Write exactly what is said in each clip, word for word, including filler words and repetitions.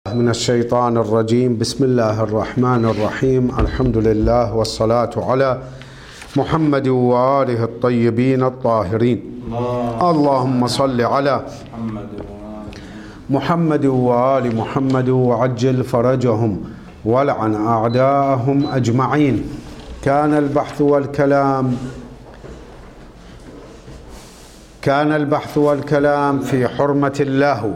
من الشيطان الرجيم. بسم الله الرحمن الرحيم. الحمد لله والصلاة على محمد وآله الطيبين الطاهرين. اللهم صل على محمد وآل محمد وعجل فرجهم ولعن أعداءهم أجمعين. كان البحث والكلام كان البحث والكلام في حرمة اللهو.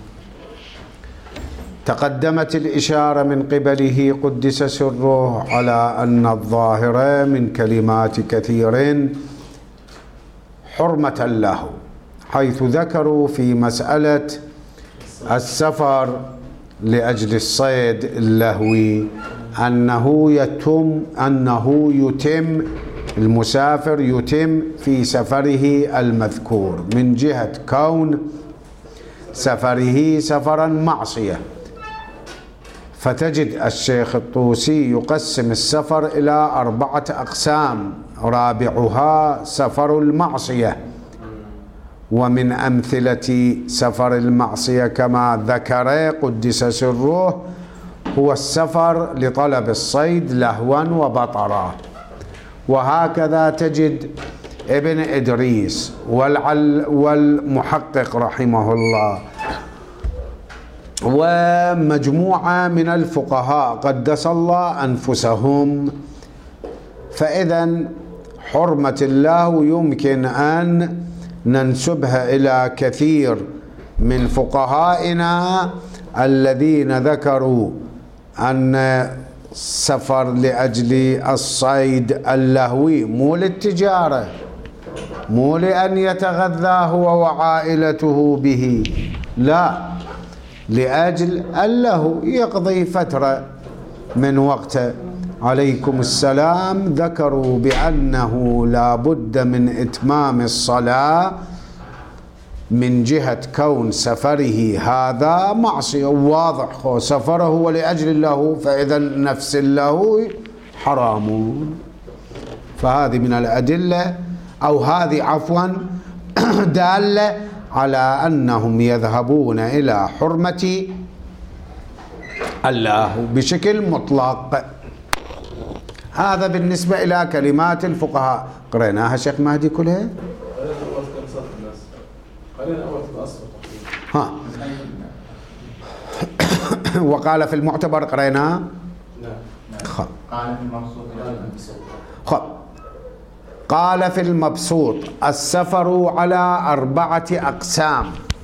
تقدمت الإشارة من قبله قدس سره على أن الظاهر من كلمات كثير حرمة اللهو، حيث ذكروا في مسألة السفر لأجل الصيد اللهوي أنه يتم أنه يتم المسافر يتم في سفره المذكور من جهة كون سفره سفرا معصية. فتجد الشيخ الطوسي يقسم السفر إلى أربعة أقسام، رابعها سفر المعصية. ومن أمثلة سفر المعصية كما ذكر قدس سره هو السفر لطلب الصيد لهوا وبطرا. وهكذا تجد ابن إدريس والعل والمحقق رحمه الله ومجموعة من الفقهاء قدس الله أنفسهم. فإذا حرمة اللهو يمكن أن ننسبها إلى كثير من فقهائنا الذين ذكروا أن سفر لأجل الصيد اللهوي مو للتجارة، مو لأن يتغذى هو وعائلته به، لا، لأجل اللهو يقضي فترة من وقته. عليكم السلام. ذكروا بأنه لا بد من إتمام الصلاة من جهة كون سفره هذا معصية واضح، سفره ولأجل اللهو، فإذا نفس اللهو حرام. فهذه من الأدلة أو هذه عفوا دالة على أنهم يذهبون إلى حرمة اللهو بشكل مطلق. هذا بالنسبة إلى كلمات الفقهاء. قرأناها شيخ مهدي كلها؟ ها. وقال في المعتبر قرأناها؟ لا. قال في المبسوط. قال في المبسوط السفر على أربعة أقسام.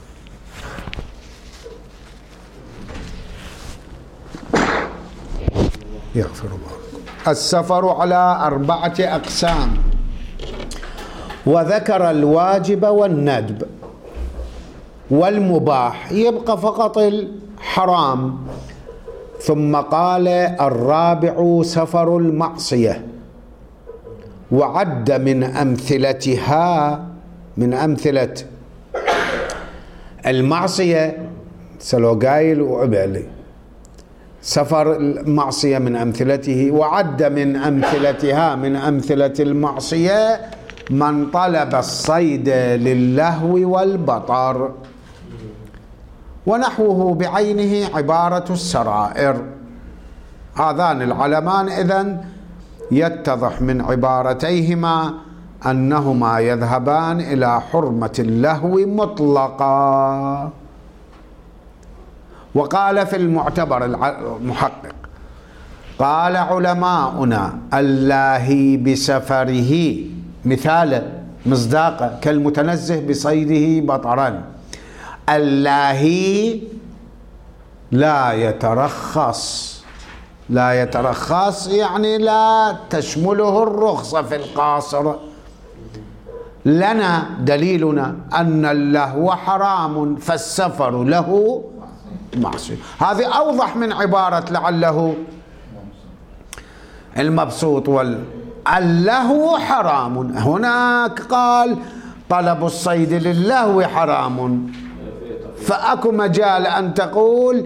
يغفر الله. السفر على أربعة أقسام، وذكر الواجب والندب والمباح، يبقى فقط الحرام. ثم قال الرابع سفر المعصية، وعد من أمثلتها من أمثلة المعصية سلوغايل وعبالي. سفر المعصية من أمثلته، وعد من أمثلتها من أمثلة المعصية من طلب الصيد للهو والبطر، ونحوه بعينه عبارة السرائر. هذان العلمان إذن يتضح من عبارتيهما أنهما يذهبان إلى حرمة اللهو مطلقا. وقال في المعتبر المحقق قال علماؤنا اللاهي بسفره مثال مصداقه كالمتنزه بصيده بطرا. اللاهي لا يترخص، لا يترخص يعني لا تشمله الرخصة في القاصر. لنا دليلنا أن اللهو حرام فالسفر له معصية. هذه أوضح من عبارة لعله المبسوط. واللهو حرام، هناك قال طلب الصيد للهو حرام، فأكو مجال أن تقول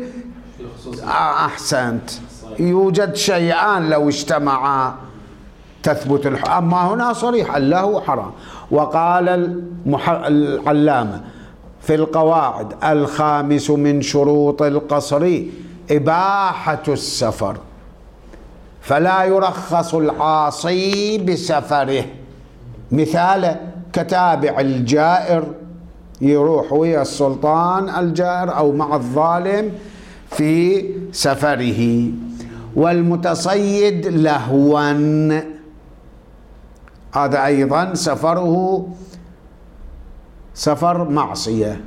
أحسنت يوجد شيئان لو اجتمعا تثبت الح... أما هنا صريح اللهو حرام. وقال المح... العلامة في القواعد: الخامس من شروط القصر إباحة السفر، فلا يرخص العاصي بسفره. مثال: كتابع الجائر يروح ويا السلطان الجائر أو مع الظالم في سفره. والمتصيد لهوا، هذا أيضا سفره سفر معصية.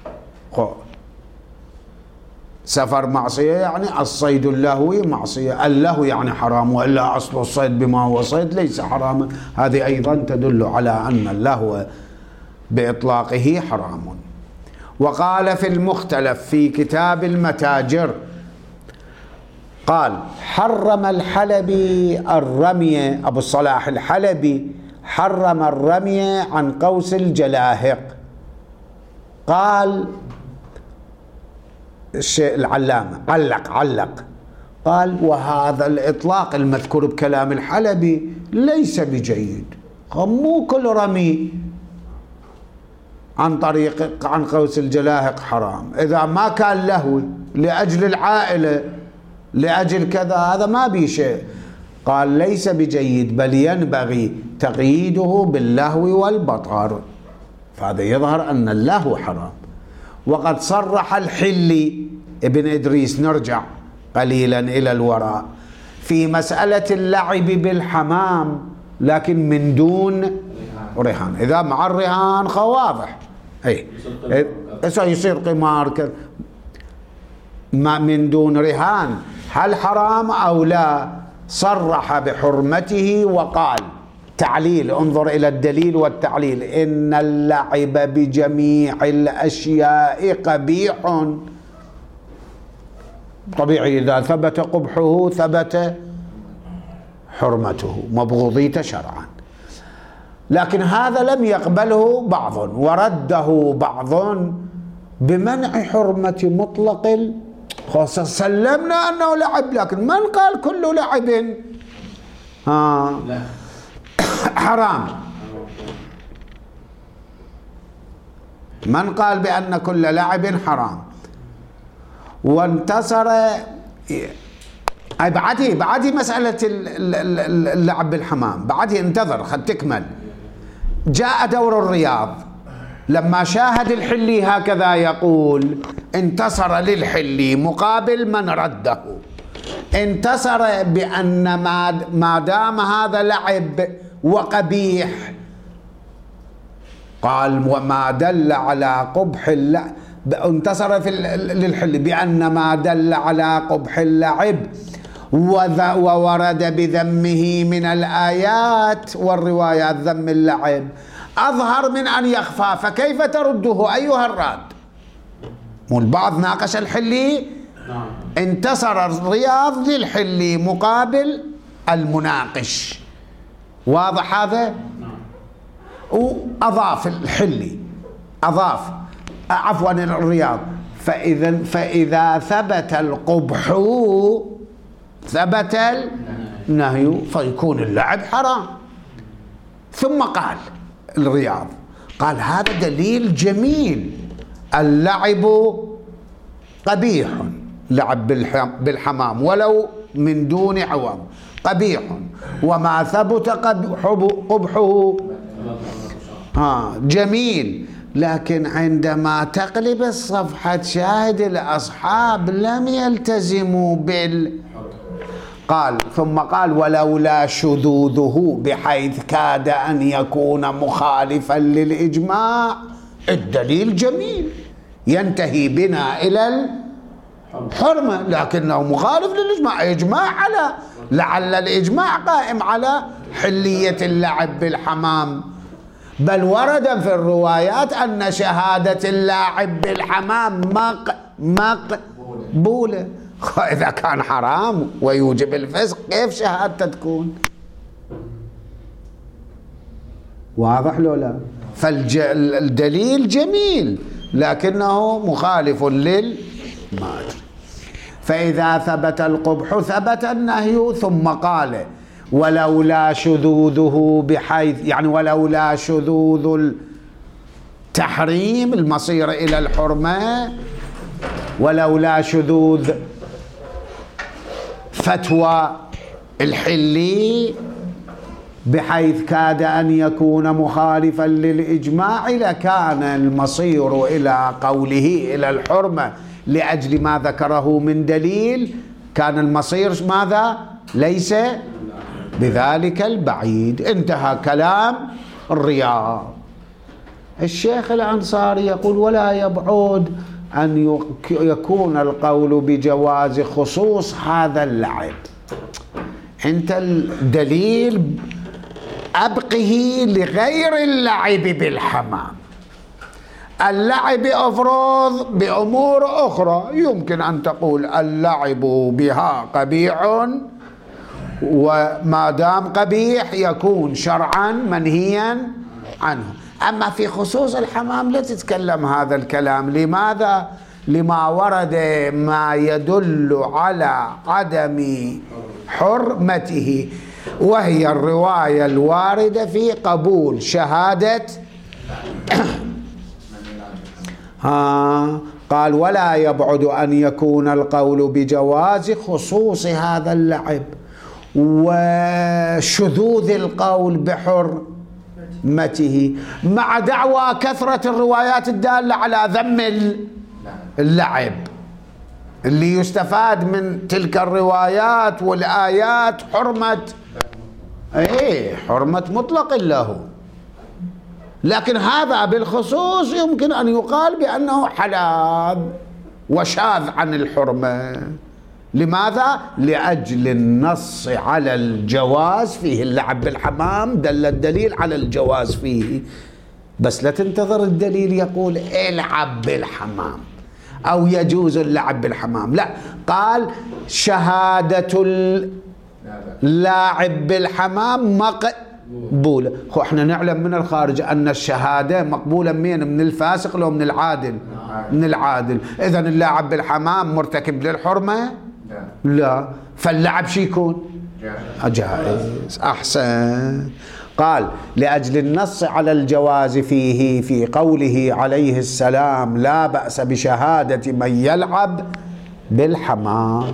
سفر معصية يعني الصيد اللهوي معصية، اللهو يعني حرام، وإلا أصل الصيد بما هو صيد ليس حراما. هذه أيضا تدل على أن اللهو بإطلاقه حرام. وقال في المختلف في كتاب المتاجر، قال: حرم الحلبي الرمي، أبو الصلاح الحلبي حرم الرمي عن قوس الجلاهق. قال الشيء العلامة علق علق قال: وهذا الإطلاق المذكور بكلام الحلبي ليس بجيد، مو كل رمي عن طريق عن قوس الجلاهق حرام. إذا ما كان لهو لأجل العائلة لأجل كذا هذا ما بي شيء. قال: ليس بجيد، بل ينبغي تقييده باللهو والبطر. فهذا يظهر أن اللهو حرام. وقد صرح الحلي ابن إدريس، نرجع قليلا إلى الوراء، في مسألة اللعب بالحمام لكن من دون رهان. إذا مع الرهان خواضح أي يصير قمار كذا، ما من دون رهان هل حرام أو لا؟ صرح بحرمته وقال: تعليل، انظر إلى الدليل والتعليل: إن اللعب بجميع الأشياء قبيح. طبيعي إذا ثبت قبحه ثبت حرمته، مبغوضيته شرعا. لكن هذا لم يقبله بعض، ورده بعض بمنع حرمة مطلق. خاصة سلمنا أنه لعب، لكن من قال كل لعب آه حرام؟ من قال بأن كل لعب حرام؟ وانتصر. أي بعده بعده مسألة اللعب بالحمام، بعده انتظر خد تكمل. جاء دور الرياض لما شاهد الحلي هكذا يقول، انتصر للحلي مقابل من رده. انتصر بأن ما دام هذا لعب وقبيح، قال: وما دل على قبح اللعب. انتصر في للحلي بأن ما دل على قبح اللعب وورد بذمه من الآيات والروايات ذم اللعب أظهر من أن يخفى، فكيف ترده أيها الراد؟ والبعض ناقش الحلي، انتصر الرياض للحلي مقابل المناقش، واضح هذا؟ وأضاف الحلي أضاف عفوا الرياض، فإذا فإذا ثبت القبح ثبت النهي فيكون اللعب حرام. ثم قال الرياض، قال: هذا دليل جميل، اللعب قبيح، لعب بالحمام ولو من دون عوض قبيح، وما ثبت قبحه آه جميل. لكن عندما تقلب الصفحة شاهد الأصحاب لم يلتزموا بال قال ثم قال: ولولا شذوذه بحيث كاد أن يكون مخالفا للإجماع. الدليل جميل ينتهي بنا إلى الحرمة، لكنه مخالف للإجماع. إجماع على لعل الإجماع قائم على حلية اللعب بالحمام، بل ورد في الروايات أن شهادة اللاعب بالحمام مق مقبولة. إذا كان حرام ويوجب الفسق كيف شهادته تكون؟ واضح لو لا؟ فالدليل جميل لكنه مخالف للما. فإذا ثبت القبح ثبت النهي. ثم قال: ولولا شذوذه بحيث، يعني ولولا شذوذ تحريم المصير إلى الحرمة ولولا شذوذ فتوى الحلي بحيث كاد أن يكون مخالفا للإجماع لكان المصير إلى قوله إلى الحرمة لأجل ما ذكره من دليل، كان المصير ماذا؟ ليس بذلك البعيد. انتهى كلام الرياض. الشيخ الأنصاري يقول ولا يبعد أن يكون القول بجواز خصوص هذا اللعب. انت الدليل أبقه لغير اللعب بالحمام. اللعب أفرض بأمور أخرى، يمكن أن تقول اللعب بها قبيح، وما دام قبيح يكون شرعا منهيا عنه. أما في خصوص الحمام لا تتكلم هذا الكلام. لماذا؟ لما ورد ما يدل على عدم حرمته، وهي الرواية الواردة في قبول شهادة ها قال ولا يبعد أن يكون القول بجواز خصوص هذا اللعب وشذوذ القول بحرمته مع دعوى كثرة الروايات الدالة على ذم اللعب اللي يستفاد من تلك الروايات والآيات حرمة ايه حرمة مطلق له. لكن هذا بالخصوص يمكن أن يقال بأنه حلاذ وشاذ عن الحرمة. لماذا؟ لأجل النص على الجواز فيه. اللعب بالحمام دل الدليل على الجواز فيه، بس لا تنتظر الدليل يقول العب بالحمام أو يجوز اللعب بالحمام، لا، قال شهادة اللاعب بالحمام مقبولة. خو احنا نعلم من الخارج أن الشهادة مقبولة من من الفاسق لو من العادل؟ من العادل. إذن اللاعب بالحمام مرتكب للحرمة؟ لا. فاللعب شي يكون جائز. أحسن. قال لأجل النص على الجواز فيه في قوله عليه السلام لا بأس بشهادة من يلعب بالحمام.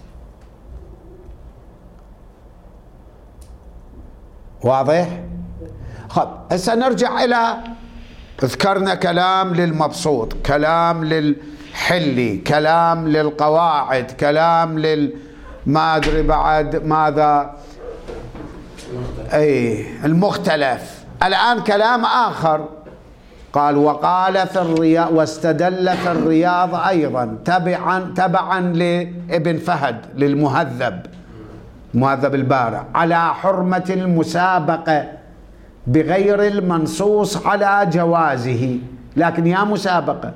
واضح؟ خب هسه نرجع إلى ذكرنا كلام للمبسوط، كلام للحلي، كلام للقواعد، كلام لل ما أدري بعد ماذا أي المختلف. الآن كلام آخر قال وقال في الرياض واستدل في الرياض أيضا تبعا تبعا لابن فهد للمهذب مهذب البارع على حرمة المسابقة بغير المنصوص على جوازه. لكن يا مسابقة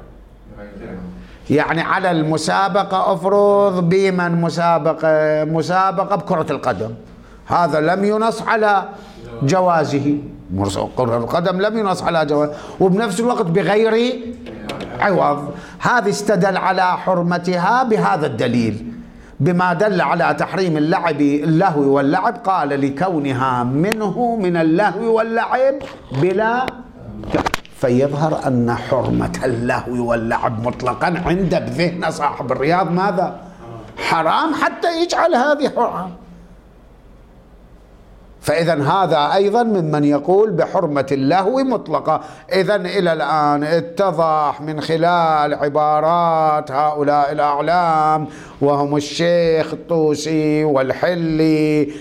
يعني على المسابقة أفرض بمن مسابقة مسابقة بكرة القدم، هذا لم ينص على جوازه، كرة القدم لم ينص على جوازه، وبنفس الوقت بغير عوض. هذا استدل على حرمتها بهذا الدليل بما دل على تحريم اللعب اللهو واللعب. قال لكونها منه من اللهو واللعب بلا، فيظهر أن حرمة اللهو واللعب مطلقا عند بذهن صاحب الرياض ماذا؟ حرام حتى يجعل هذه حرام. فإذا هذا أيضا ممن يقول بحرمة اللهو مطلقة. إذا إلى الآن اتضح من خلال عبارات هؤلاء الأعلام وهم الشيخ الطوسي والحلي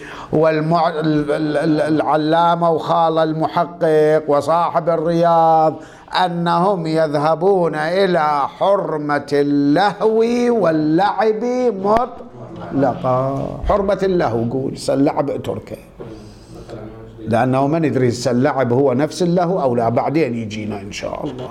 والعلامة وخال المحقق وصاحب الرياض أنهم يذهبون إلى حرمة اللهو واللعب مطلقة. حرمة اللهو قول سلعب اتركه، لأنه ما ندري السلعب هو نفس اللهو أو لا، بعدين يجينا إن شاء الله.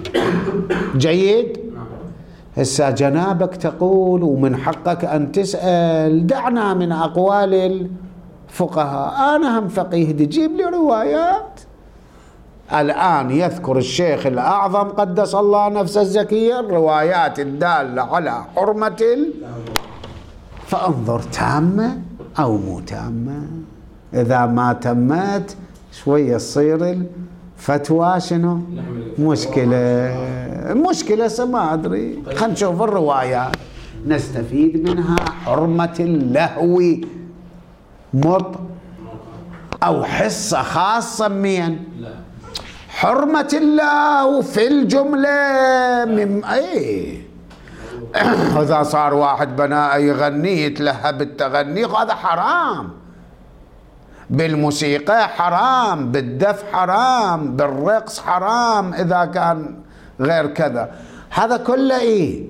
جيد. هسا جنابك تقول ومن حقك أن تسأل، دعنا من أقوال الفقهاء. أنا هم فقيه تجيب لي روايات. الآن يذكر الشيخ الأعظم قدس الله نفسه الزكية الروايات الدالة على حرمة ال... فانظر تامة أو مو تامة. إذا ما تمت شوية تصير فتوى شنو؟ مشكلة مشكلة ما أدري. خلينا نشوف الروايات نستفيد منها. حرمة اللهو مط أو حصة خاصة من حرمة اللهو في الجملة من أي إذا صار واحد بناء يغني يتلهى بالتغني هذا حرام، بالموسيقى حرام، بالدف حرام، بالرقص حرام إذا كان غير كذا، هذا كله إيه.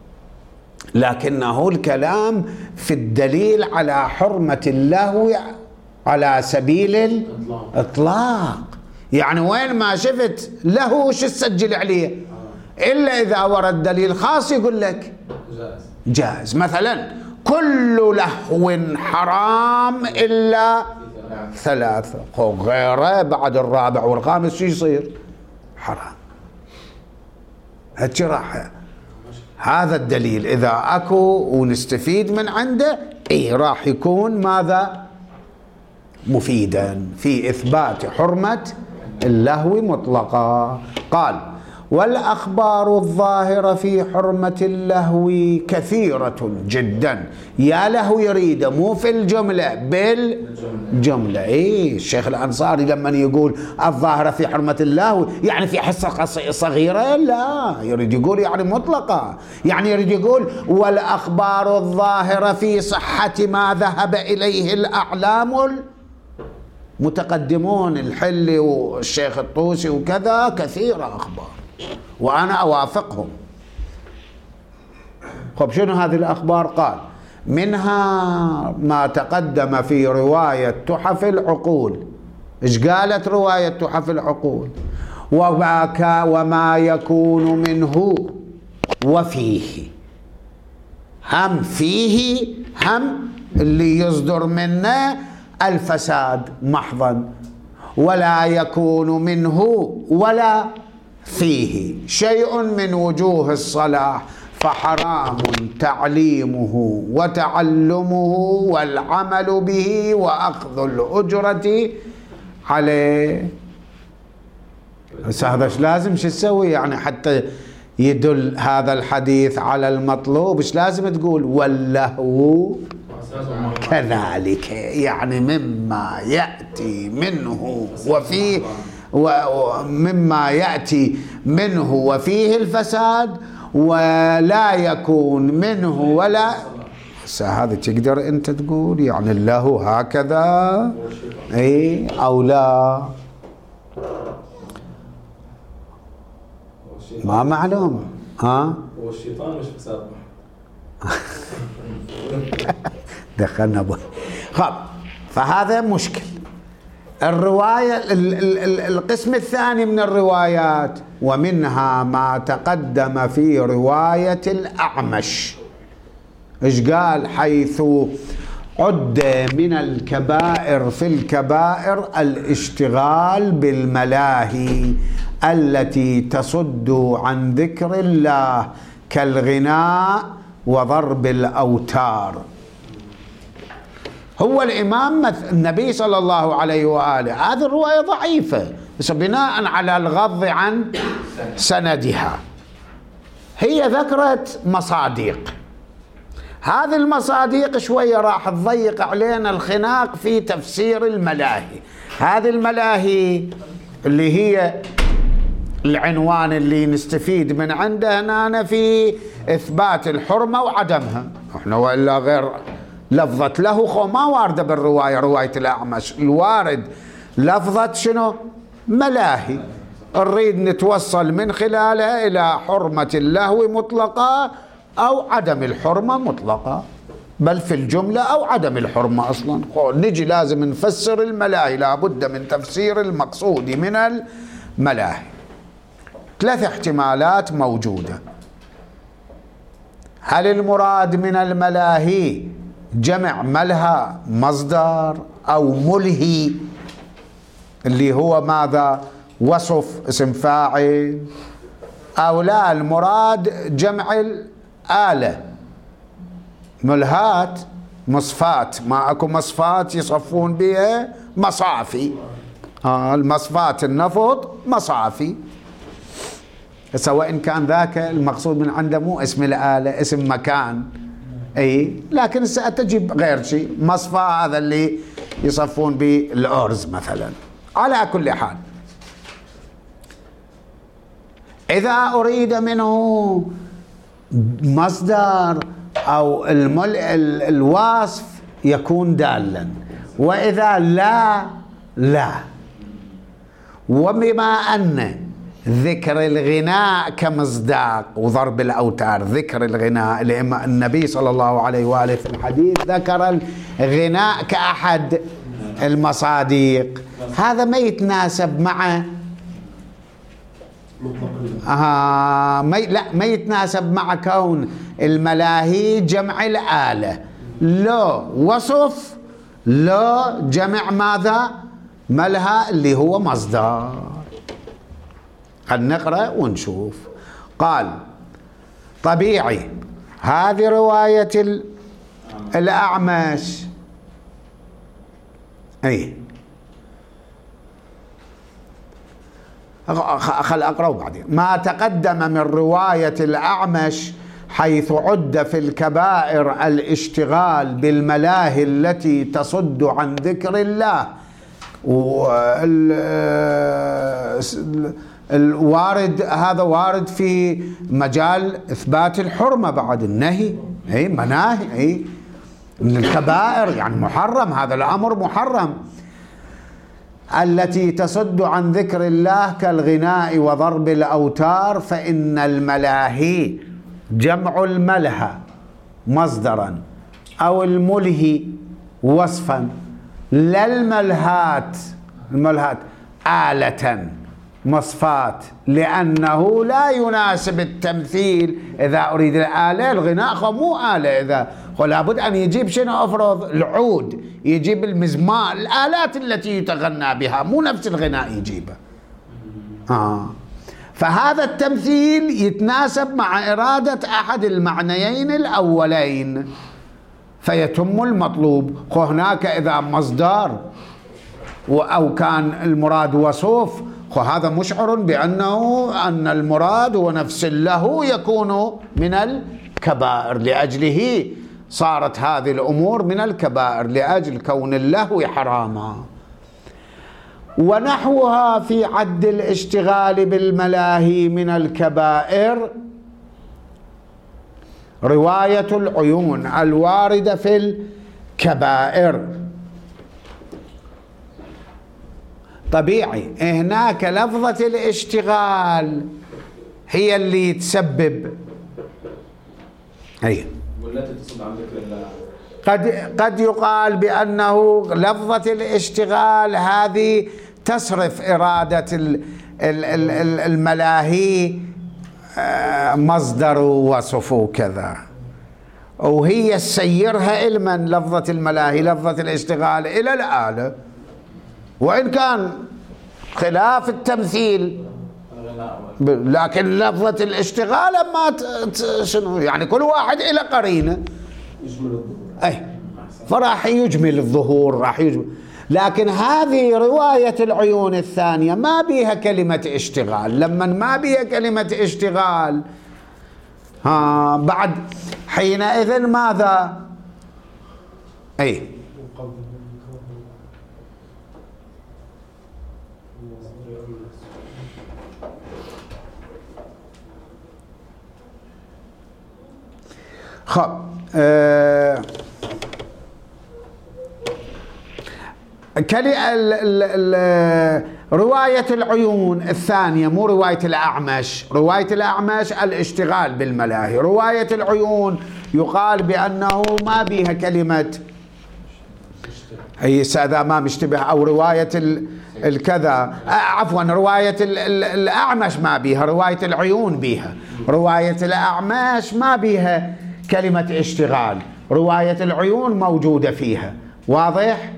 لكنه الكلام في الدليل على حرمة اللهو على سبيل الإطلاق. يعني وين ما شفت لهو وش تسجل عليه، إلا إذا ورد دليل خاص يقول لك جائز. مثلا كل لهو حرام إلا ثلاثة، غيره بعد الرابع والخامس شو يصير؟ حرام. هاتش راح هذا الدليل إذا أكو ونستفيد من عنده إيه راح يكون ماذا؟ مفيدا في إثبات حرمة اللهو مطلقا. قال والأخبار الظاهرة في حرمة اللهو كثيرة جدا. يا لهو يريد مو في الجملة بالجملة. إيه الشيخ الأنصاري لما يقول الظاهرة في حرمة اللهو يعني في حصة صغيرة، لا، يريد يقول يعني مطلقة، يعني يريد يقول والأخبار الظاهرة في صحة ما ذهب إليه الأعلام المتقدمون الحلي والشيخ الطوسي وكذا، كثيرة أخبار وأنا أوافقهم. خب شنو هذه الأخبار؟ قال منها ما تقدم في رواية تحف العقول. إيش قالت رواية تحف العقول؟ وما, وما يكون منه وفيه، هم فيه هم اللي يصدر منه الفساد محضا، ولا يكون منه ولا فيه شيء من وجوه الصلاح، فحرام تعليمه وتعلمه والعمل به وأخذ الأجرة عليه. بس هذا ايش لازم شو تسوي يعني حتى يدل هذا الحديث على المطلوب؟ ايش لازم تقول؟ واللهو كذلك، يعني مما يأتي منه وفيه ومما يأتي منه وفيه الفساد ولا يكون منه ولا. هذا تقدر انت تقول يعني اللهو هكذا اي او لا؟ ما معلوم. ها هو الشيطان مش فساد دخلنا به. خب فهذا مشكل. الرواية القسم الثاني من الروايات ومنها ما تقدم في رواية الأعمش. إيش قال؟ حيث عد من الكبائر في الكبائر الاشتغال بالملاهي التي تصد عن ذكر الله كالغناء وضرب الأوتار. هو الإمام النبي صلى الله عليه وآله، هذه الرواية ضعيفة بس بناء على الغض عن سندها هي ذكرت مصادق. هذه المصادق شوية راح تضيق علينا الخناق في تفسير الملاهي. هذه الملاهي اللي هي العنوان اللي نستفيد من عنده هنا في إثبات الحرمة وعدمها. احنا وإلا غير لفظة له خو ما واردة بالرواية، رواية الأعمش الوارد لفظة شنو؟ ملاهي. نريد نتوصل من خلالها إلى حرمة اللهو مطلقة أو عدم الحرمة مطلقة، بل في الجملة أو عدم الحرمة أصلا. نجي لازم نفسر الملاهي، لابد من تفسير المقصود من الملاهي. ثلاث احتمالات موجودة. هل المراد من الملاهي جمع ملهى مصدر أو ملهي اللي هو ماذا؟ وصف اسم فاعل، أو لا المراد جمع الآلة ملهات مصفات، ما أكو مصفات يصفون بها مصافي، آه المصفات النفط مصافي، سواء إن كان ذاك المقصود من عنده مو اسم الآلة، اسم مكان، أي لكن تجيب غير شيء. مصفى هذا اللي يصفون بالأرز مثلا. على كل حال، إذا أريد منه مصدر أو المل... الوصف يكون دالا، وإذا لا لا. وبما أن ذكر الغناء كمصداق وضرب الأوتار، ذكر الغناء، النبي صلى الله عليه وآله في الحديث ذكر الغناء كأحد المصاديق، هذا ما يتناسب مع آه ما لا ما يتناسب مع كون الملاهي جمع الآلة، لا وصف لا جمع ماذا؟ ملهى اللي هو مصدر. خلينا نقرأ ونشوف. قال طبيعي، هذه رواية الأعمش، أي خل أقرأ بعدين. ما تقدم من رواية الأعمش حيث عد في الكبائر الاشتغال بالملاهي التي تصد عن ذكر الله، الوارد هذا وارد في مجال إثبات الحرمة بعد النهي، أي مناهي، أي من الكبائر يعني محرم، هذا الأمر محرم. التي تصد عن ذكر الله كالغناء وضرب الأوتار، فإن الملاهي جمع الملهى مصدرا أو الملهي وصفا، لا الملهات الملهات آلة مصفات، لأنه لا يناسب التمثيل. إذا أريد الآلة الغناء مو آلة، إذا لابد أن يجيب شنو؟ أفرض العود، يجيب المزمار، الآلات التي يتغنى بها، مو نفس الغناء يجيبه. آه. فهذا التمثيل يتناسب مع إرادة أحد المعنيين الأولين فيتم المطلوب. هناك إذا مصدر أو كان المراد وصف، هذا مشعر بأنه أن المراد هو نفس اللهو يكون من الكبائر، لأجله صارت هذه الأمور من الكبائر لأجل كون اللهو حراما. ونحوها في عد الاشتغال بالملاهي من الكبائر رواية العيون الواردة في الكبائر. طبيعي هناك لفظة الاشتغال هي اللي تسبب، أي والتي تصد عن ذكر الله. قد قد يقال بأنه لفظة الاشتغال هذه تصرف إرادة الملاهي مصدر وصف وكذا، وهي تسيرها علما لفظة الملاهي لفظة الاشتغال إلى الآلة، وإن كان خلاف التمثيل لكن لفظة الاشتغال ما شنو يعني كل واحد إلى قرينه يجمل الظهور، أي فراح يجمل الظهور، راح يجمل. لكن هذه رواية العيون الثانية ما بيها كلمة اشتغال. لما ما بيها كلمة اشتغال ها بعد حينئذ ماذا؟ أي خب آه رواية العيون الثانية مو رواية الأعمش. رواية الأعمش الاشتغال بالملاهي، رواية العيون يقال بأنه ما بيها كلمة أي إذا ما مشتبه، أو رواية الكذا عفوا رواية الأعمش ما بيها، رواية العيون بيها. رواية الأعمش ما بيها كلمة اشتغال، رواية العيون موجودة فيها. واضح؟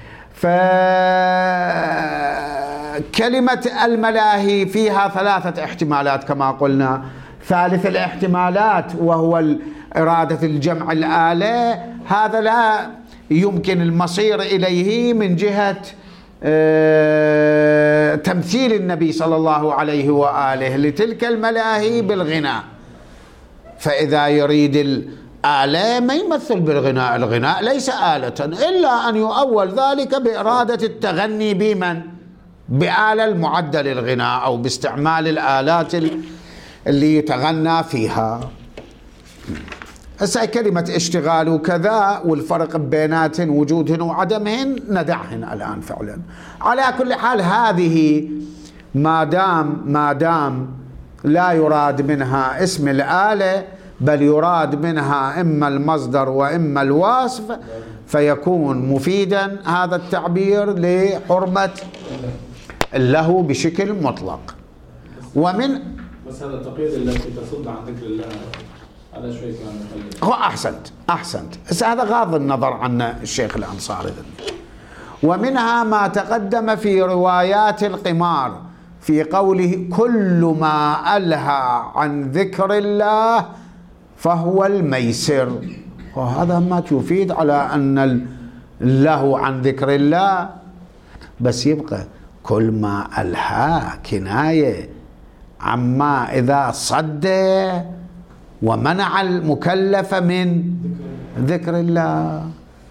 فكلمة الملاهي فيها ثلاثة احتمالات كما قلنا. ثالث الاحتمالات وهو إرادة الجمع الآلة، هذا لا يمكن المصير إليه من جهة تمثيل النبي صلى الله عليه وآله لتلك الملاهي بالغناء. فإذا يريد الآلة ما يمثل بالغناء، الغناء ليس آلة، إلا أن يؤول ذلك بإرادة التغني بمن؟ بآلة المعدة للغناء أو باستعمال الآلات اللي يتغنى فيها. هسه كلمة اشتغال وكذا والفرق بيناتهن وجودهن وعدمهن ندعهن الآن فعلا. على كل حال هذه ما دام ما دام لا يراد منها اسم الآلة بل يراد منها إما المصدر وإما الوصف، فيكون مفيدا هذا التعبير لحرمة اللهو بشكل مطلق. ومن بس هذا التقييد التي تصد عن ذكر الله هذا شوي كمان مخير. هو أحسنت أحسنت بس هذا غاض النظر عن الشيخ الأنصاري. ومنها ما تقدم في روايات القمار في قوله كل ما ألهى عن ذكر الله فهو الميسر، وهذا ما يفيد على أن اللهو عن ذكر الله، بس يبقى كل ما ألهى كناية عما إذا صد ومنع المكلف من ذكر الله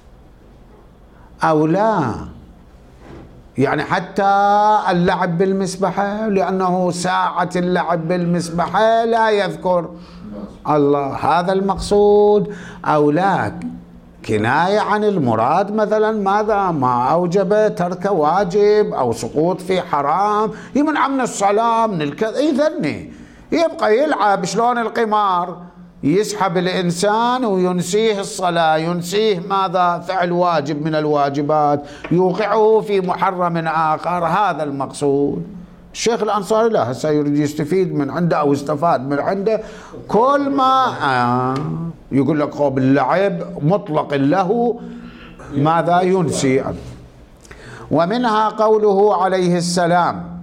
أو لا. يعني حتى اللعب بالمسبحة، لأنه ساعة اللعب بالمسبحة لا يذكر الله، هذا المقصود، أو لا كناية عن المراد مثلا ماذا ما أوجب ترك واجب أو سقوط في حرام، يمنع من الصلاة من الكذا، يذني يبقى يلعب شلون القمار، يسحب الإنسان وينسيه الصلاة، ينسيه ماذا فعل واجب من الواجبات، يوقعه في محرم آخر، هذا المقصود. الشيخ الأنصاري لا، هسه يريد يستفيد من عنده أو استفاد من عنده كل ما آه يقول لك هو باللعب مطلق له ماذا ينسي. ومنها قوله عليه السلام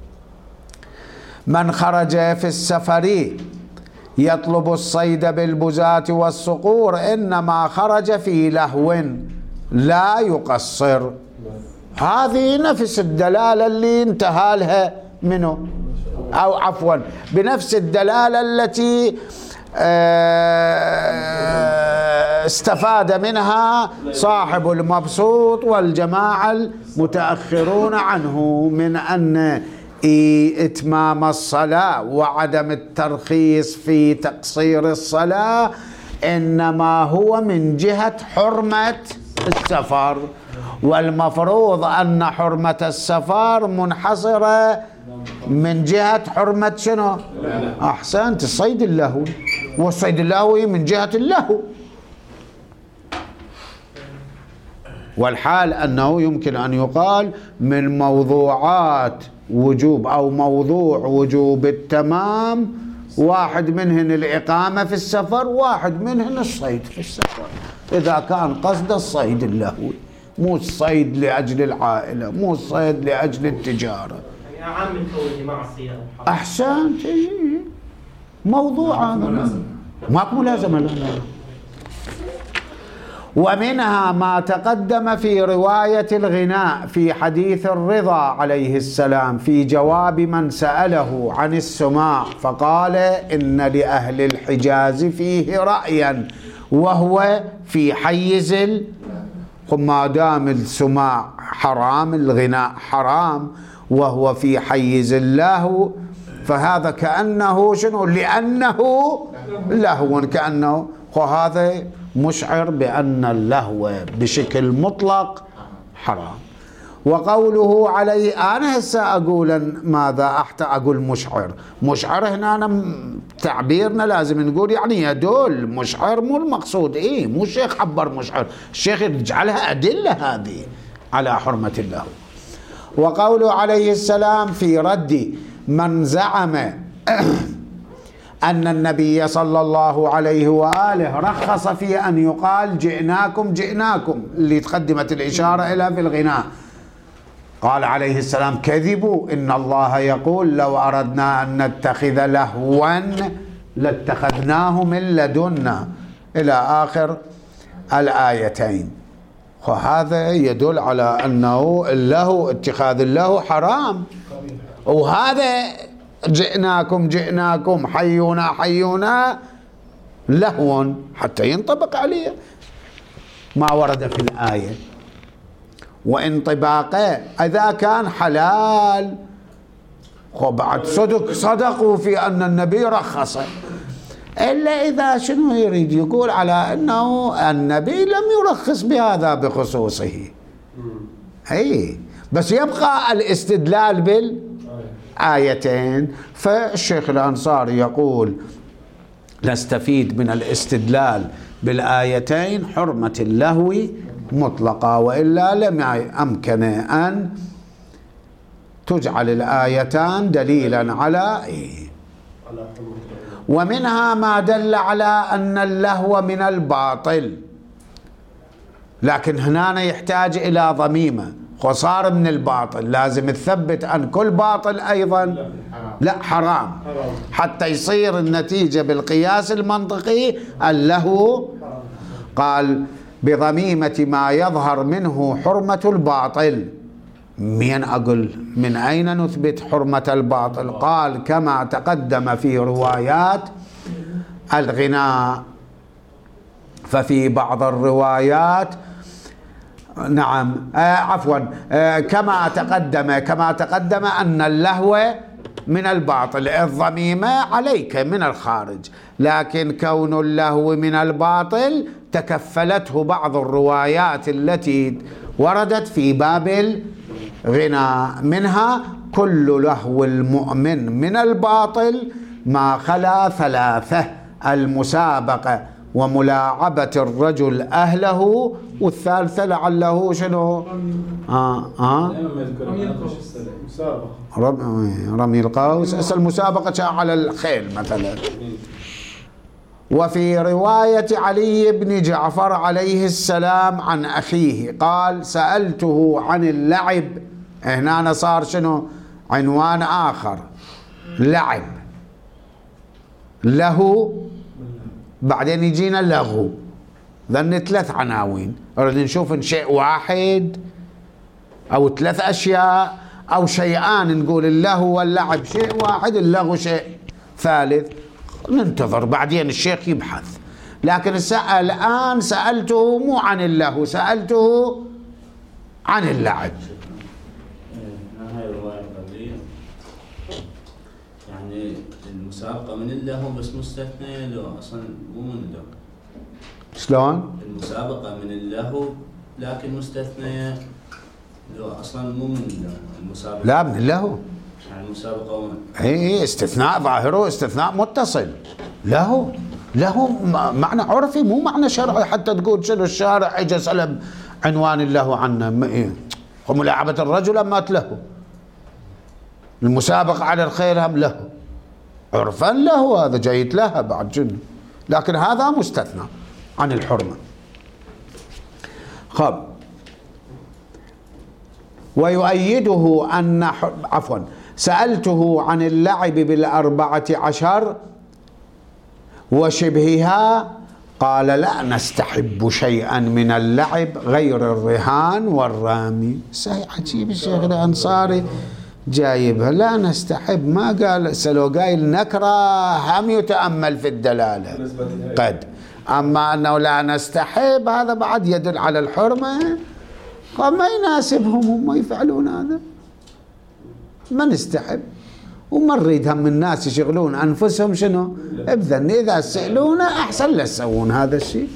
من خرج في السفر يطلب الصيد بالبزاة والصقور إنما خرج في لهو لا يقصر. هذه نفس الدلالة اللي انتهى لها منه، أو عفوا بنفس الدلالة التي استفاد منها صاحب المبسوط والجماعة المتأخرون عنه من أن إتمام الصلاة وعدم الترخيص في تقصير الصلاة إنما هو من جهة حرمة السفر، والمفروض أن حرمة السفر منحصرة من جهة حرمة شنو؟ أحسنت، الصيد اللهو، والصيد اللهوي من جهة اللهو. والحال أنه يمكن أن يقال من موضوعات وجوب أو موضوع وجوب التمام واحد منهن الإقامة في السفر، واحد منهن الصيد في السفر، إذا كان قصد الصيد اللهوي، مو الصيد لأجل العائلة، مو الصيد لأجل التجارة. يعني عام من قوله معصية. أحسنت، موضوع هذا ماكو ملازمة. لا لا. ومنها ما تقدم في رواية الغناء في حديث الرضا عليه السلام في جواب من سأله عن السماع فقال إن لأهل الحجاز فيه رأيا وهو في حيز ال... ما دام السماع حرام، الغناء حرام وهو في حيز اللهو، فهذا كأنه شنو؟ لأنه لهو، كأنه، وهذا مشعر بأن اللهو بشكل مطلق حرام. وقوله عليه، أنا هسه أقول ماذا أحتى أقول مشعر، مشعر هنا أنا تعبيرنا لازم نقول يعني يدل، مشعر مو المقصود إيه، مو الشيخ عبر مشعر، الشيخ يجعلها أدلة هذه على حرمة اللهو. وقوله عليه السلام في رد من زعم أن النبي صلى الله عليه وآله رخص في أن يقال جئناكم جئناكم اللي تقدمت الإشارة إلى في الغناء، قال عليه السلام كذبوا، إن الله يقول لو أردنا أن نتخذ لهوا لاتخذناه من لدنا، إلى آخر الآيتين. وهذا يدل على أنه اللهو اتخاذ اللهو حرام. وهذا جئناكم جئناكم حيونا حيونا لهو حتى ينطبق عليه ما ورد في الآية. وانطباقه إذا كان حلال وبعد صدق صدقوا في أن النبي رخص، إلا إذا شنو يريد يقول على أنه النبي لم يرخص بهذا بخصوصه. أي بس يبقى الاستدلال بالآيتين. فالشيخ الأنصاري يقول نستفيد من الاستدلال بالآيتين حرمة اللهو مطلقة، وإلا لم أمكن أن تجعل الآيتان دليلا على إيه. ومنها ما دل على أن اللهو من الباطل، لكن هنا يحتاج إلى ضميمة وصار من الباطل، لازم تثبت أن كل باطل أيضا لا حرام حتى يصير النتيجة بالقياس المنطقي اللهو. قال بضميمة ما يظهر منه حرمة الباطل. من أقول من أين نثبت حرمة الباطل؟ قال كما تقدم في روايات الغناء. ففي بعض الروايات نعم آه عفوا آه كما تقدم كما تقدم أن اللهو من الباطل، الضميمة عليك من الخارج، لكن كون اللهو من الباطل تكفلته بعض الروايات التي وردت في باب الغناء. منها كل لهو المؤمن من الباطل ما خلا ثلاثة: المسابقة وملاعبة الرجل أهله، والثالثة لعله شنو؟ آه آه رمي القوس، المسابقة على الخيل مثلا. وفي رواية علي بن جعفر عليه السلام عن أخيه قال سألته عن اللعب. هنا صار شنو عنوان آخر، لعب له، بعدين يجينا اللغو. ذن ثلاث عناوين، نريد نشوف إن شيء واحد أو ثلاث أشياء أو شيئان، نقول اللهو واللعب شيء واحد، اللغو شيء ثالث. ننتظر بعدين الشيخ يبحث. لكن الآن سألته مو عن اللهو، سألته عن اللعب. هاي الرواية القبلية يعني المسابقة من اللهو بس مستثنية لو أصلا مو من اللهو. شلون؟ المسابقة من اللهو لكن مستثنية لو أصلا مو من اللهو. المسابقة لا من اللهو يعني المسابقة ومن اي استثناء ظاهره استثناء متصل. لهو لهو معنى عرفي مو معنى شرعي، حتى تقول شنو الشارع اجى سلب عنوان اللهو عنه. إيه؟ وملاعبة الرجل أما لهو، المسابقة على الخيل هم لهو، عرفا لهو، هذا جيد لها بعد جن، لكن هذا مستثنى عن الحرمة. خب ويؤيده أن عفوا سألته عن اللعب بالأربعة عشر وشبهها قال لا نستحب شيئا من اللعب غير الرهان والرامي. صحيح عجيب الشيخ الأنصاري جايبها لا نستحب، ما قال سلو قايل نكره هم يتأمل في الدلالة قد، أما أنه لا نستحب هذا بعد يدل على الحرمة، وما يناسبهم هم يفعلون هذا. ما نستحب وما نريد هم الناس يشغلون أنفسهم شنو ابذن، إذا سألونا أحسن لا يسوون هذا الشيء.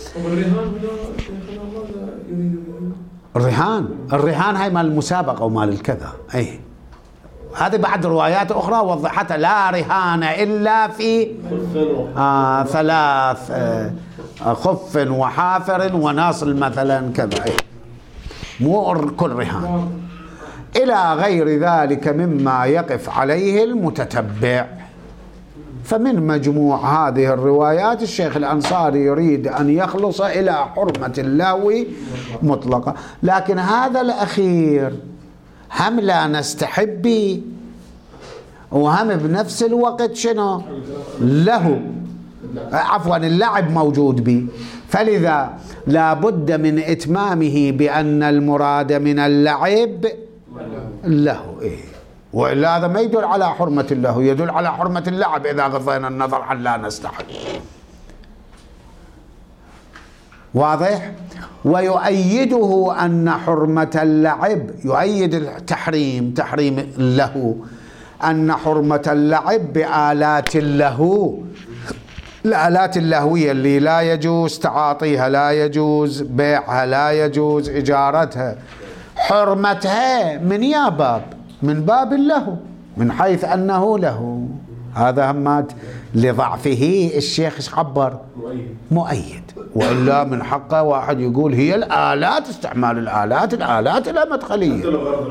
الرهان الرهان هاي مال المسابقة ومال الكذا. أي هذه بعد روايات أخرى وضحتها، لا رهان إلا في آه ثلاث آه خف وحافر وناصل مثلا كذا. أي مو كل رهان إلى غير ذلك مما يقف عليه المتتبع. فمن مجموع هذه الروايات الشيخ الأنصاري يريد أن يخلص إلى حرمة اللهو مطلقة. لكن هذا الأخير هم لا نستحب به وهم بنفس الوقت شنو له عفوا اللعب موجود به، فلذا لا بد من إتمامه بأن المراد من اللعب له. إيه؟ وإلا هذا ما يدل على حرمة الله، يدل على حرمة اللعب إذا غضينا النظر عن لا نستحق. واضح؟ ويؤيده أن حرمة اللعب، يؤيد التحريم تحريم له، أن حرمة اللعب بآلات اللهو، الآلات اللهوية اللي لا يجوز تعاطيها، لا يجوز بيعها، لا يجوز إجارتها، حرمتها من يا باب؟ من باب اللهو، من حيث أنه له. هذا همات لضعفه الشيخ ايش عبر؟ مؤيد. وإلا من حقه واحد يقول هي الآلات، استعمال الآلات، الآلات لها مدخلية،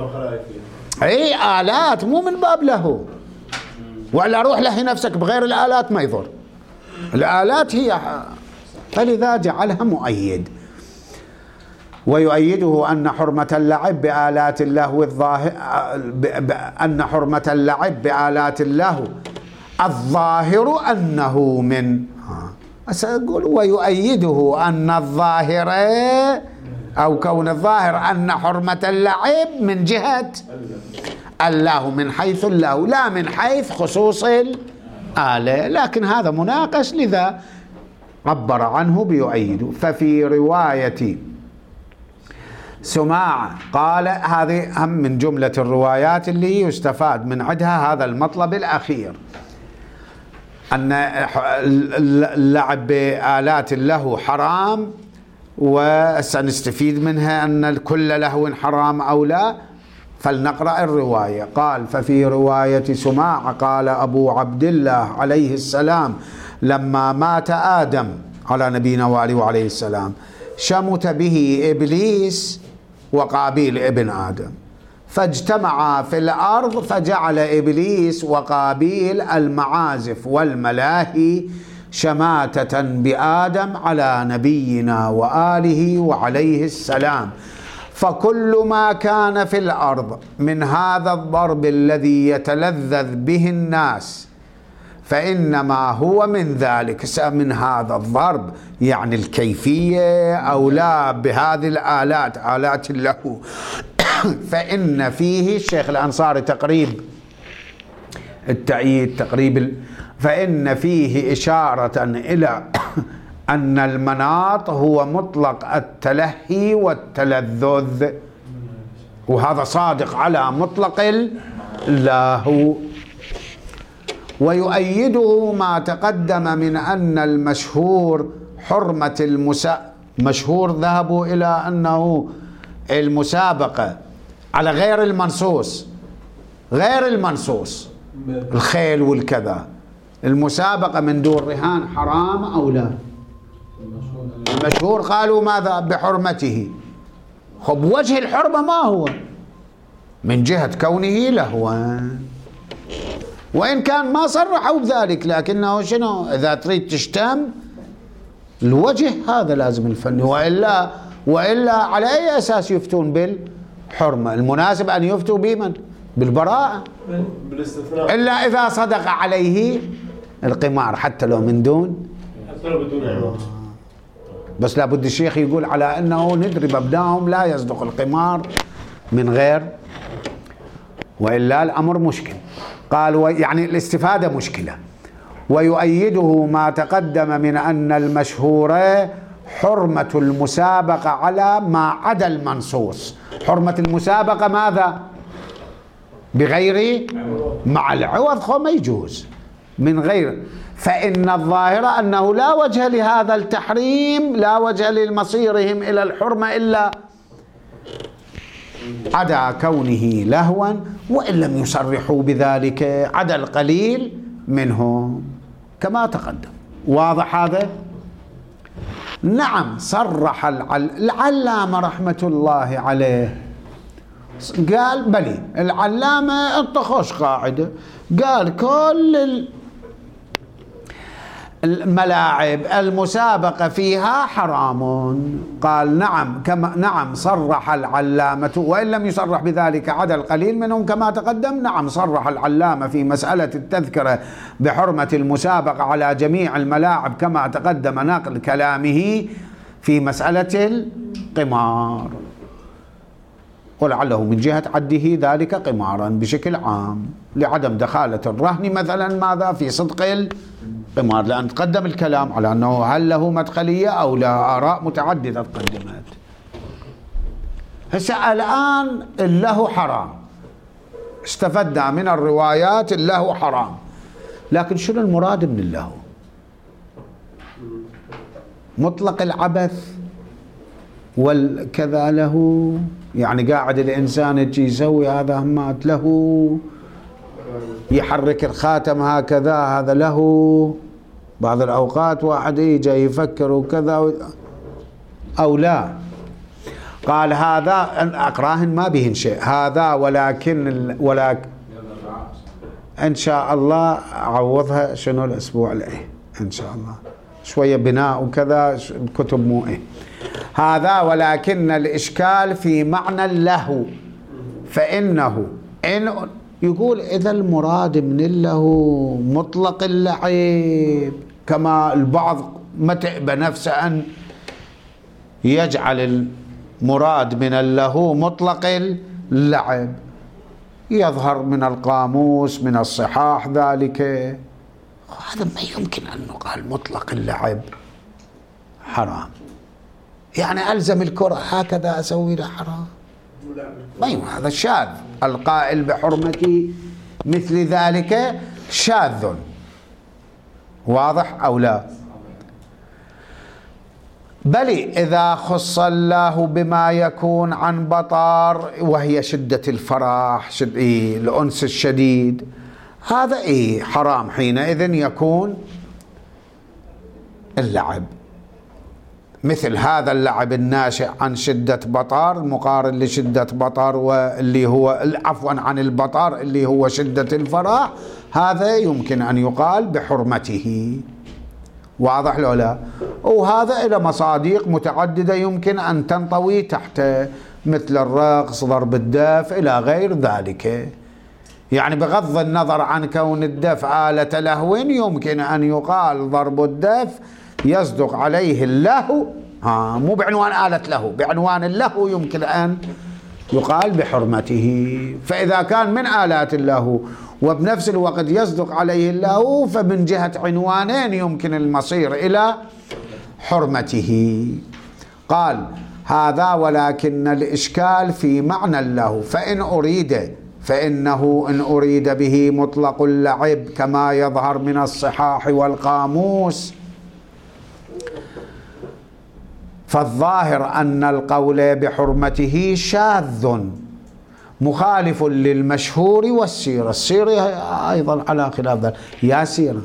اي آلات مو من باب له. وإلا روح لهي نفسك بغير الآلات ما يضر، الآلات هي، فلذا جعلها مؤيد. ويؤيده أن حرمة اللعب بآلات اللهو الظاهر، أن حرمة اللعب بآلات اللهو الظاهر أنه من، أقول ويؤيده أن الظاهر أو كون الظاهر أن حرمة اللعب من جهة الله، من حيث الله، لا من حيث خصوص الآلة. لكن هذا مناقش، لذا عبر عنه بيؤيده. ففي رواية سماع قال، هذه هم من جملة الروايات اللي يستفاد من عندها هذا المطلب الأخير، أن اللعب بآلات اللهو حرام، وسنستفيد منها أن كل لهو حرام أو لا. فلنقرأ الرواية. قال: ففي رواية سماع قال أبو عبد الله عليه السلام لما مات آدم على نبينا وآله وعليه السلام شمت به إبليس وقابيل ابن آدم، فاجتمعا في الأرض، فجعل إبليس وقابيل المعازف والملاهي شماتة بآدم على نبينا وآله وعليه السلام. فكل ما كان في الأرض من هذا الضرب الذي يتلذذ به الناس فإنما هو من ذلك، من هذا الضرب يعني الكيفية أو لا بهذه الآلات، آلات اللهو، فإن فيه الشيخ الأنصاري تقريب التأييد تقريب، فإن فيه إشارة إلى أن المناط هو مطلق التلهي والتلذذ، وهذا صادق على مطلق اللهو. ويؤيده ما تقدم من أن المشهور حرمة المسا مشهور ذهبوا إلى أنه المسابقة على غير المنصوص، غير المنصوص الخيل والكذا، المسابقة من دون رهان حرام أو لا؟ المشهور قالوا ماذا؟ بحرمته. خب وجه الحرمة ما هو؟ من جهة كونه لهوا، وإن كان ما صرحوا بذلك، لكنه شنو؟ إذا تريد تشتم الوجه هذا لازم الفن، وإلا وإلا على أي أساس يفتون بالحرمة؟ المناسب أن يفتوا بمن؟ بالبراءة، إلا إذا صدق عليه القمار حتى لو من دون، حتى لو بدون عوض. بس لابد الشيخ يقول على أنه نضرب أبنائهم لا يصدق القمار من غير، وإلا الأمر مشكل. قال يعني الاستفادة مشكلة. ويؤيده ما تقدم من أن المشهور حرمة المسابقة على ما عدا المنصوص. حرمة المسابقة ماذا؟ بغير، مع العوض خو ما يجوز من غير. فإن الظاهر أنه لا وجه لهذا التحريم، لا وجه لمصيرهم إلى الحرمة إلا عدا كونه لهوا، وإن لم يصرحوا بذلك عدا القليل منهم كما تقدم. واضح هذا؟ نعم صرح العل... العلامة رحمة الله عليه قال بلي، العلامة انطخوش قاعدة، قال كل الملاعب المسابقة فيها حرام. قال نعم كما نعم صرح العلامة، وإن لم يصرح بذلك عدا القليل منهم كما تقدم. نعم صرح العلامة في مسألة التذكرة بحرمة المسابقة على جميع الملاعب كما تقدم نقل كلامه في مسألة القمار، ولعله من جهة عده ذلك قمارا بشكل عام لعدم دخالة الرهن مثلا ماذا في صدق القمار، لأن تقدم الكلام على أنه هل له مدخلية أو لا، آراء متعددة تقدمت. هسه الآن اللهو حرام، استفدنا من الروايات اللهو حرام، لكن شنو المراد من اللهو؟ مطلق العبث والكذا له، يعني قاعد الإنسان يجي يسوي هذا همات له، يحرك الخاتم هكذا هذا له، بعض الأوقات واحد يجي يفكر وكذا أو لا. قال هذا أقراهن ما بهن شيء، هذا ولكن ولكن إن شاء الله أعوضها شنو الأسبوع الإيه إن شاء الله شوية بناء وكذا الكتب مو إيه. هذا ولكن الإشكال في معنى اللهو، فإنه إن يقول إذا المراد من اللهو مطلق اللعب، كما البعض متعب نفسه أن يجعل المراد من اللهو مطلق اللعب، يظهر من القاموس من الصحاح ذلك، هذا ما يمكن أن نقال مطلق اللعب حرام، يعني ألزم الكرة هكذا أسوي له حرام، ما يمكن، هذا شاذ. القائل بحرمة مثل ذلك شاذ، واضح أو لا؟ بل إذا خص الله بما يكون عن بطار وهي شدة الفرح، شد إيه الأنس الشديد، هذا إيه حرام، حينئذ يكون اللعب مثل هذا اللعب الناشئ عن شدة بطار، المقارن لشدة بطار واللي هو عفوا عن البطار اللي هو شدة الفرح، هذا يمكن أن يقال بحرمته، واضح لو لا؟ وهذا إلى مصادق متعددة يمكن أن تنطوي تحته، مثل الرقص، ضرب الدف إلى غير ذلك، يعني بغض النظر عن كون الدف آلة لهو يمكن أن يقال ضرب الدف يصدق عليه اللهو، ها مو بعنوان آلة لهو، بعنوان اللهو يمكن أن يقال بحرمته. فإذا كان من آلات اللهو وبنفس الوقت يصدق عليه اللهو، فمن جهة عنوانين يمكن المصير إلى حرمته. قال هذا ولكن الإشكال في معنى اللهو، فإن أريد فإنه إن أريد به مطلق اللعب كما يظهر من الصحاح والقاموس، فالظاهر أن القول بحرمته شاذ مخالف للمشهور والسيرة. السيرة أيضا على خلاف ذلك، يا سيرة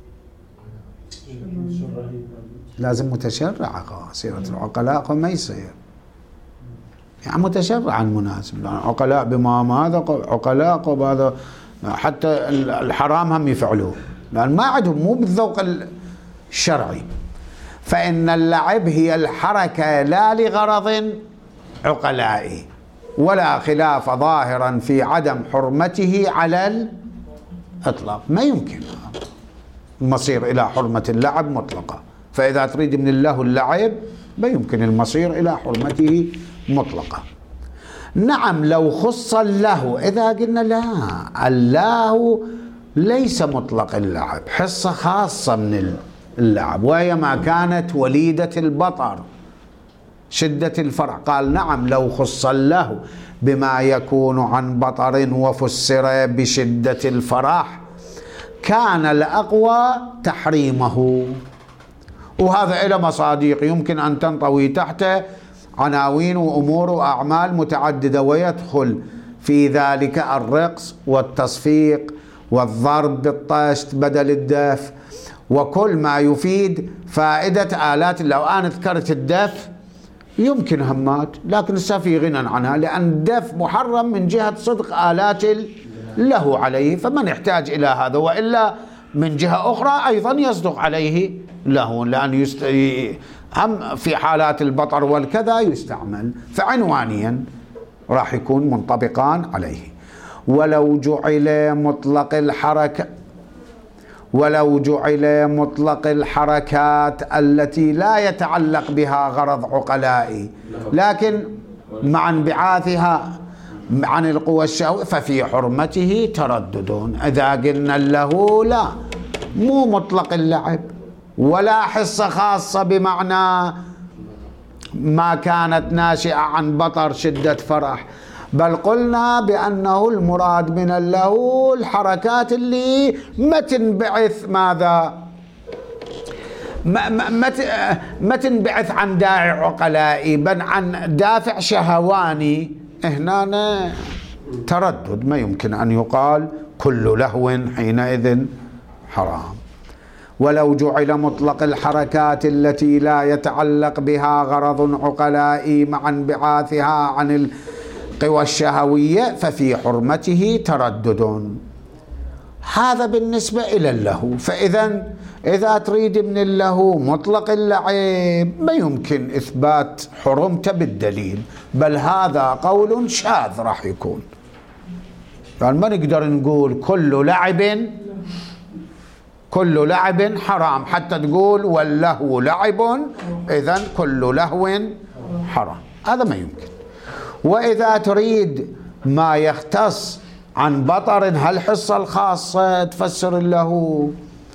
لازم متشرعة، سيرة العقلاء ما يصير يعني متشرعا مناسب، لأن عقلاء بما هذا عقلاء هذا حتى الحرام هم يفعلوه، لأن ما عندهم مو بالذوق الشرعي. فإن اللعب هي الحركة لا لغرض عقلائي، ولا خلاف ظاهرا في عدم حرمته على الإطلاق، ما يمكن المصير إلى حرمة اللعب مطلقة. فإذا تريد من الله اللعب ما يمكن المصير إلى حرمته مطلقة. نعم لو خص اللهو، إذا قلنا لا اللهو ليس مطلق اللعب، حصة خاصة من اللعب وهي ما كانت وليدة البطر شدة الفرح. قال نعم لو خص اللهو بما يكون عن بطر وفسر بشدة الفرح كان الأقوى تحريمه. وهذا إلى مصادق يمكن أن تنطوي تحته عناوين وأمور وأعمال متعددة، ويدخل في ذلك الرقص والتصفيق والضرب بالطشت بدل الدف وكل ما يفيد فائدة آلات. لو أنا ذكرت الدف يمكن همات، لكن لسه في غنى عنها، لأن الدف محرم من جهة صدق آلات له عليه، فما نحتاج إلى هذا. وإلا من جهة أخرى أيضا يصدق عليه له، لأن يست... هم في حالات البطر والكذا يستعمل، فعنوانيا راح يكون منطبقان عليه. ولو جعل مطلق الحركة ولو جعل مطلق الحركات التي لا يتعلق بها غرض عقلائي لكن مع انبعاثها عن القوى الشهوية ففي حرمته تردد. إذا قلنا له لا، مو مطلق اللعب ولا حصة خاصة بمعنى ما كانت ناشئة عن بطر شدة فرح، بل قلنا بأنه المراد من اللهو الحركات اللي ما تنبعث ماذا ما, ما, ما تنبعث عن داعي عقلائي بل عن دافع شهواني. هنا تردد، ما يمكن أن يقال كل لهو حينئذ حرام. ولو جعل مطلق الحركات التي لا يتعلق بها غرض عقلائي مع انبعاثها عن القوى الشهوية ففي حرمته تردد. هذا بالنسبة إلى اللهو. فإذا إذا تريد من اللهو مطلق اللعب ما يمكن إثبات حرمته بالدليل، بل هذا قول شاذ راح يكون. يعني ما نقدر نقول كل لعب كل لعب حرام حتى تقول واللهو لعب إذن كل لهو حرام، هذا ما يمكن. وإذا تريد ما يختص عن بطر هالحصة الخاصة تفسر اللهو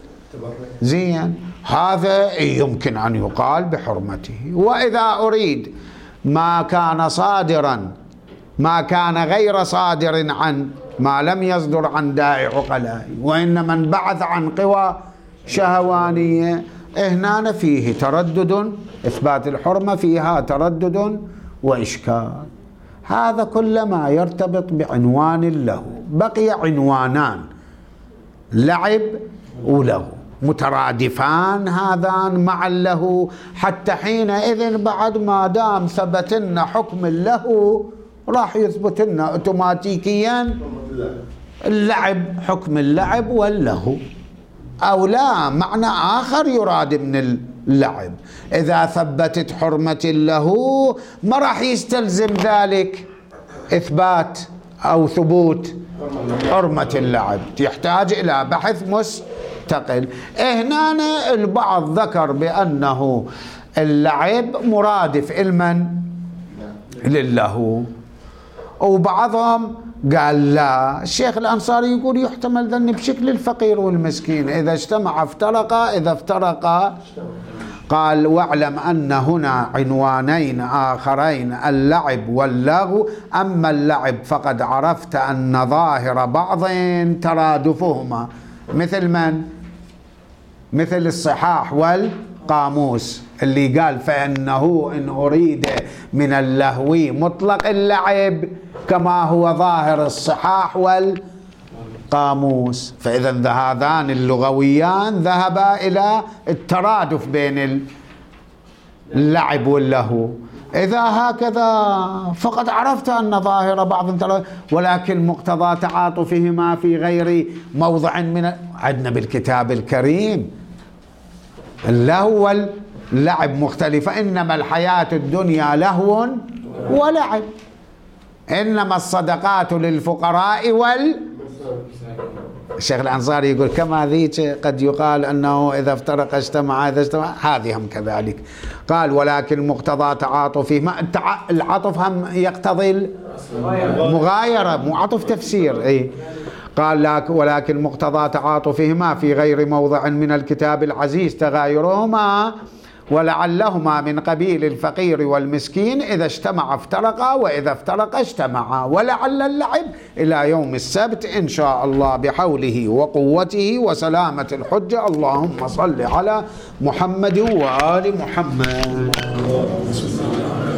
زين، هذا يمكن أن يقال بحرمته. وإذا أريد ما كان صادرا ما كان غير صادر عن ما لم يصدر عن داعي عقلائي وإنما انبعث عن قوى شهوانية، هنا فيه تردد، إثبات الحرمة فيها تردد وإشكال. هذا كل ما يرتبط بعنوان اللهو. بقي عنوانان لعب ولهو مترادفان هذان مع اللهو، حتى حينئذ بعد ما دام ثبت لنا حكم اللهو راح يثبت لنا اوتوماتيكيا اللعب، حكم اللعب واللهو، او لا معنى اخر يراد من اللعب. اذا ثبتت حرمة اللهو ما راح يستلزم ذلك اثبات او ثبوت حرمة اللعب، يحتاج الى بحث مستقل. هنا البعض ذكر بانه اللعب مرادف المن للهو، وبعضهم قال لا. الشيخ الأنصاري يقول يحتمل ذن بشكل الفقير والمسكين، إذا اجتمع افترقا، إذا افترقا قال واعلم أن هنا عنوانين آخرين اللعب واللغو. أما اللعب فقد عرفت أن ظاهر بعض ترادفهما مثل من؟ مثل الصحاح والقاموس اللي قال فإنه إن أريد من اللهو مطلق اللعب كما هو ظاهر الصحاح والقاموس. فإذا هذان اللغويان ذهبا إلى الترادف بين اللعب واللهو. إذا هكذا فقد عرفت أن ظاهر بعض ترادف، ولكن مقتضى تعاطفهما في غير موضع من عندنا بالكتاب الكريم اللهو واللعب مختلفة. إنما الحياة الدنيا لهو ولعب، إنما الصدقات للفقراء وال الشيخ الأنصاري يقول كما ذيك قد يقال أنه إذا افترق اجتمع، إذا اجتمع هذه هم كذلك. قال ولكن مقتضى تعاطفهما، العطف هم يقتضي المغايرة، مو عطف تفسير. إيه قال ولكن مقتضى تعاطفهما في غير موضع من الكتاب العزيز تغايرهما ولعلهما من قبيل الفقير والمسكين، إذا اجتمع افترقا وإذا افترق اجتمعا، ولعل اللعب إلى يوم السبت إن شاء الله بحوله وقوته وسلامة الحجة. اللهم صل على محمد وآل محمد.